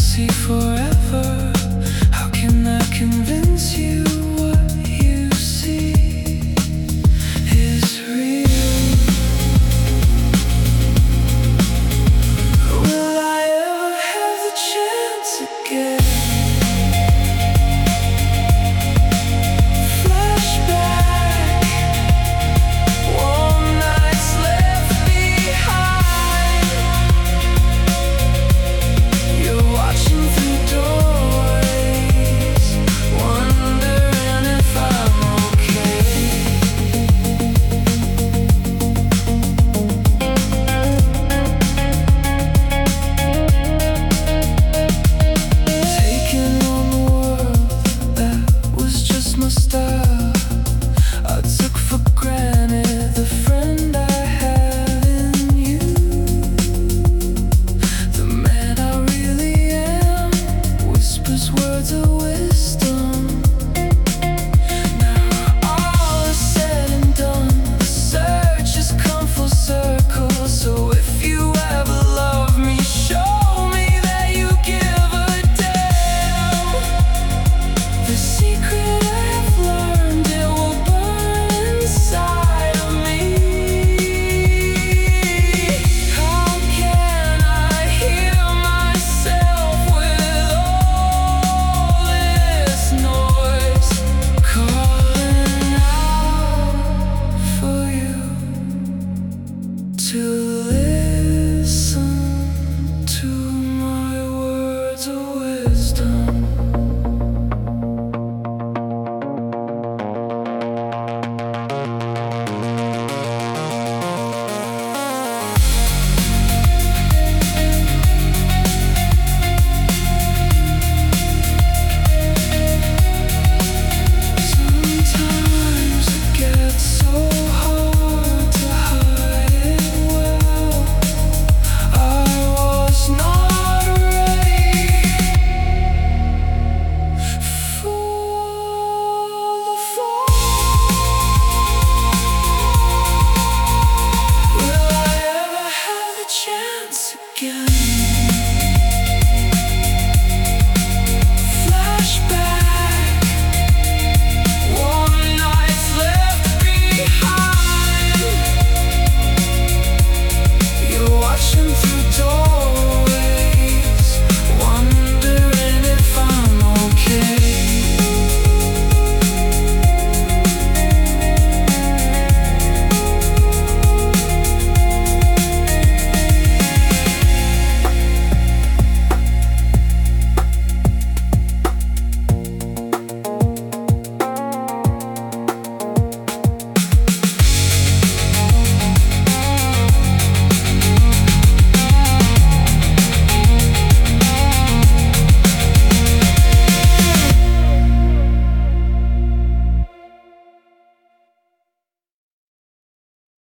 see forever. How can I convince you what you see is real? Will I ever have the chance again? Flashback, warm nights left behind. You're watching through doorways, wondering if I'm okay. Taking on the world, that was just my style. I took for granted the friend I have in you. The man I really am whispers words of wisdom. Now all is said and done, the search has come full circle. So if you ever love me, show me that you give a damn. The secret I've learned, it will burn inside of me. How can I hear myself with all this noise calling out for you to listen to my words of wisdom?